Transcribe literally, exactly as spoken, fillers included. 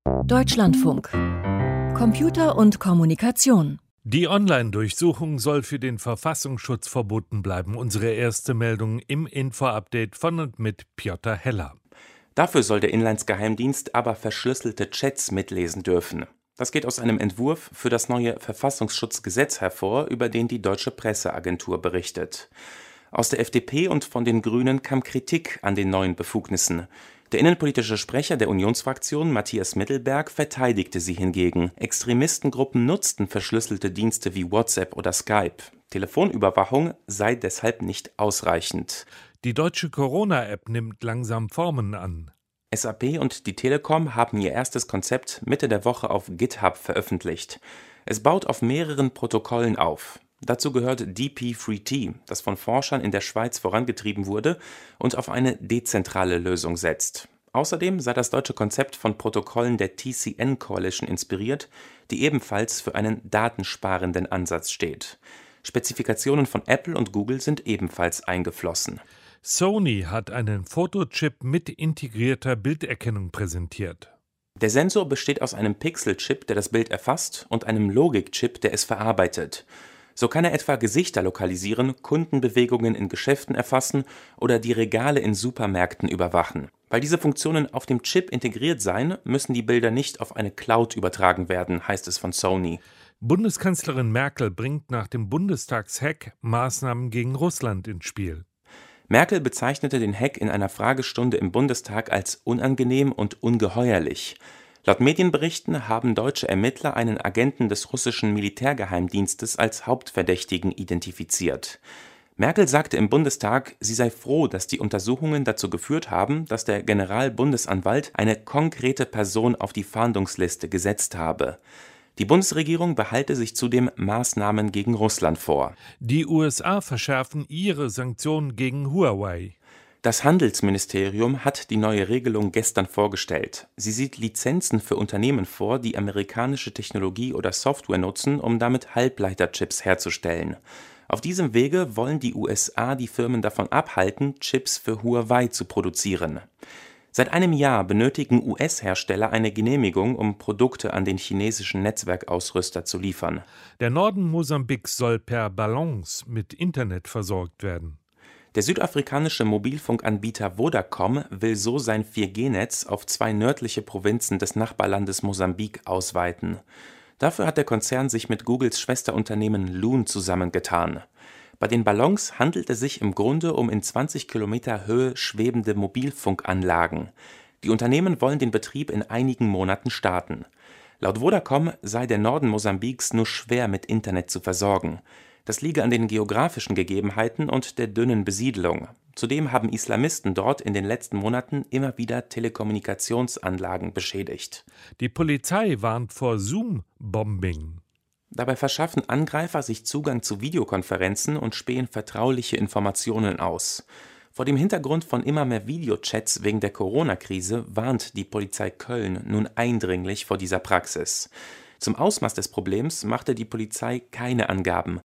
Deutschlandfunk. Computer und Kommunikation. Die Online-Durchsuchung soll für den Verfassungsschutz verboten bleiben. Unsere erste Meldung im Info-Update von und mit Piotr Heller. Dafür soll der Inlandsgeheimdienst aber verschlüsselte Chats mitlesen dürfen. Das geht aus einem Entwurf für das neue Verfassungsschutzgesetz hervor, über den die Deutsche Presseagentur berichtet. Aus der F D P und von den Grünen kam Kritik an den neuen Befugnissen. Der innenpolitische Sprecher der Unionsfraktion, Matthias Mittelberg, verteidigte sie hingegen. Extremistengruppen nutzten verschlüsselte Dienste wie WhatsApp oder Skype. Telefonüberwachung sei deshalb nicht ausreichend. Die deutsche Corona-App nimmt langsam Formen an. S A P und die Telekom haben ihr erstes Konzept Mitte der Woche auf GitHub veröffentlicht. Es baut auf mehreren Protokollen auf. Dazu gehört D P drei T, das von Forschern in der Schweiz vorangetrieben wurde und auf eine dezentrale Lösung setzt. Außerdem sei das deutsche Konzept von Protokollen der T C N Coalition inspiriert, die ebenfalls für einen datensparenden Ansatz steht. Spezifikationen von Apple und Google sind ebenfalls eingeflossen. Sony hat einen Fotochip mit integrierter Bilderkennung präsentiert. Der Sensor besteht aus einem Pixelchip, der das Bild erfasst, und einem Logikchip, der es verarbeitet. So kann er etwa Gesichter lokalisieren, Kundenbewegungen in Geschäften erfassen oder die Regale in Supermärkten überwachen. Weil diese Funktionen auf dem Chip integriert seien, müssen die Bilder nicht auf eine Cloud übertragen werden, heißt es von Sony. Bundeskanzlerin Merkel bringt nach dem Bundestagshack Maßnahmen gegen Russland ins Spiel. Merkel bezeichnete den Hack in einer Fragestunde im Bundestag als unangenehm und ungeheuerlich. Laut Medienberichten haben deutsche Ermittler einen Agenten des russischen Militärgeheimdienstes als Hauptverdächtigen identifiziert. Merkel sagte im Bundestag, sie sei froh, dass die Untersuchungen dazu geführt haben, dass der Generalbundesanwalt eine konkrete Person auf die Fahndungsliste gesetzt habe. Die Bundesregierung behalte sich zudem Maßnahmen gegen Russland vor. Die U S A verschärfen ihre Sanktionen gegen Huawei. Das Handelsministerium hat die neue Regelung gestern vorgestellt. Sie sieht Lizenzen für Unternehmen vor, die amerikanische Technologie oder Software nutzen, um damit Halbleiterchips herzustellen. Auf diesem Wege wollen die U S A die Firmen davon abhalten, Chips für Huawei zu produzieren. Seit einem Jahr benötigen U S-Hersteller eine Genehmigung, um Produkte an den chinesischen Netzwerkausrüster zu liefern. Der Norden Mosambiks soll per Ballons mit Internet versorgt werden. Der südafrikanische Mobilfunkanbieter Vodacom will so sein vier G Netz auf zwei nördliche Provinzen des Nachbarlandes Mosambik ausweiten. Dafür hat der Konzern sich mit Googles Schwesterunternehmen Loon zusammengetan. Bei den Ballons handelt es sich im Grunde um in zwanzig Kilometer Höhe schwebende Mobilfunkanlagen. Die Unternehmen wollen den Betrieb in einigen Monaten starten. Laut Vodacom sei der Norden Mosambiks nur schwer mit Internet zu versorgen. Das liege an den geografischen Gegebenheiten und der dünnen Besiedlung. Zudem haben Islamisten dort in den letzten Monaten immer wieder Telekommunikationsanlagen beschädigt. Die Polizei warnt vor Zoom-Bombing. Dabei verschaffen Angreifer sich Zugang zu Videokonferenzen und spähen vertrauliche Informationen aus. Vor dem Hintergrund von immer mehr Videochats wegen der Corona-Krise warnt die Polizei Köln nun eindringlich vor dieser Praxis. Zum Ausmaß des Problems machte die Polizei keine Angaben.